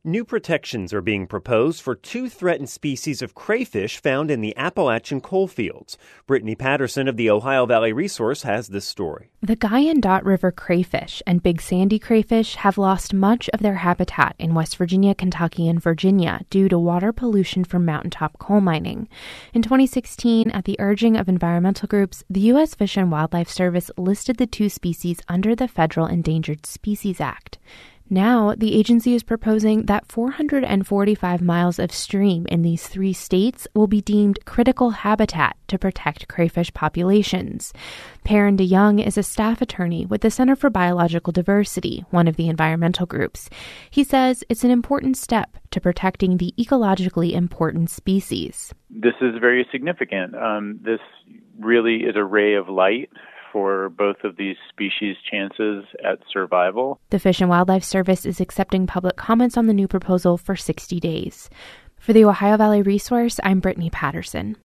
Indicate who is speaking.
Speaker 1: New protections are being proposed for two threatened species of crayfish found in the Appalachian coalfields. Brittany Patterson of the Ohio Valley Resource has this story.
Speaker 2: The Guyandotte River crayfish and big sandy crayfish have lost much of their habitat in West Virginia, Kentucky, and Virginia due to water pollution from mountaintop coal mining. In 2016, at the urging of environmental groups, the U.S. Fish and Wildlife Service listed the two species under the Federal Endangered Species Act. Now, the agency is proposing that 445 miles of stream in these three states will be deemed critical habitat to protect crayfish populations. Perrin DeYoung is a staff attorney with the Center for Biological Diversity, one of the environmental groups. He says it's an important step to protecting the ecologically important species.
Speaker 3: This is very significant. This really is a ray of light for both of these species' chances at survival.
Speaker 2: The Fish and Wildlife Service is accepting public comments on the new proposal for 60 days. For the Ohio Valley Resource, I'm Brittany Patterson.